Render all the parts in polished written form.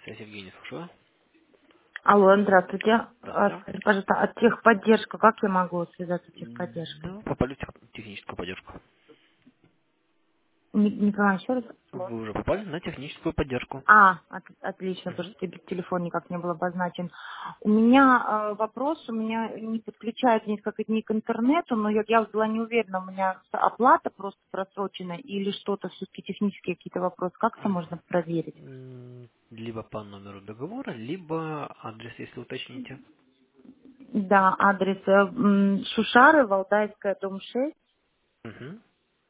Связь Евгений, слушаю. Алло, здравствуйте. Здравствуйте. Скажите, пожалуйста, а техподдержка, как я могу связаться с техподдержкой? Да, попали в техническую поддержку. Не понимаю, еще раз? Вы уже попали на техническую поддержку. Отлично, потому Мгм. что телефон никак не был обозначен. У меня вопрос, у меня не подключается несколько дней к интернету, но я вот была не уверена, у меня оплата просто просрочена или что-то, все-таки технические какие-то вопросы. Как это можно проверить? Либо по номеру договора, либо адрес, если уточните. Да, адрес Шушары, Валдайская, дом 6, Мгм.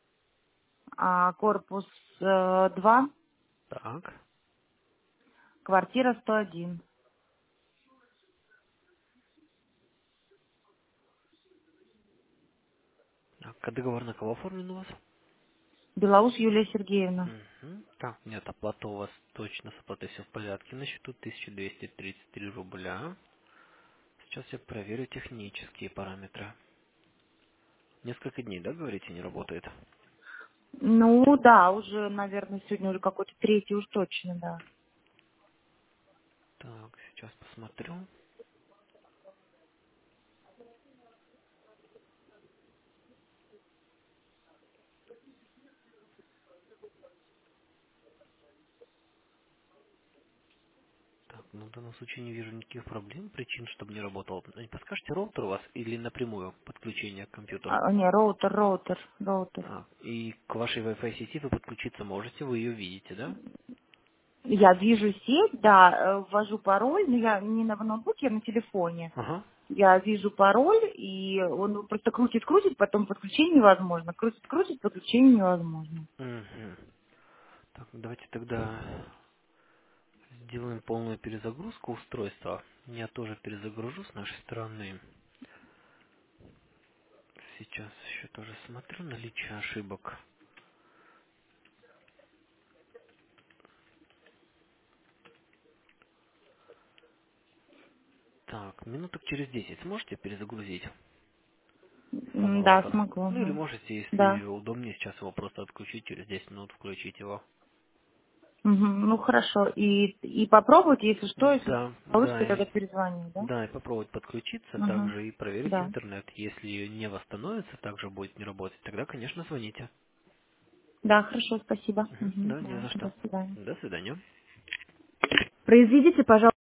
корпус 2, Так. квартира 101. А договор на кого оформлен у вас? Белоус Юлия Сергеевна. Мгм. Так, нет, оплата у вас точно, с оплатой все в порядке. На счету 1233 рубля. Сейчас я проверю технические параметры. Несколько дней, да, говорите, не работает? Ну да, уже, наверное, сегодня уже какой-то третий уж точно, да. Так, сейчас посмотрю. Так, ну в данном случае не вижу никаких проблем, причин, чтобы не работал. Не подскажете, роутер у вас или напрямую подключение к компьютеру? Не, роутер. И к вашей Wi-Fi сети вы подключиться можете, вы ее видите, да? Я вижу сеть, да, ввожу пароль, но я не на ноутбуке, я на телефоне. Ага. Я вижу пароль, и он просто крутит, потом подключение невозможно. Крутит, подключение невозможно. Мгм. Так, давайте тогда сделаем полную перезагрузку устройства. Я тоже перезагружу с нашей стороны. Сейчас еще тоже смотрю наличие ошибок. Так, минуток через 10 сможете перезагрузить Да, пожалуйста? смогу. Ну или Ага. можете, если Да. удобнее, сейчас его просто отключить, через 10 минут включить его. Мгм. Ну хорошо. И попробуйте, если что, если Да, получится, да, тогда перезвоню, да? да, и попробовать подключиться Угу. также и проверить Да. интернет. Если не восстановится, также будет не работать, тогда, конечно, звоните. Да, хорошо, спасибо. Мгм. Угу. Да, не Да, за до что. свидания. До свидания. Произведите, пожалуйста.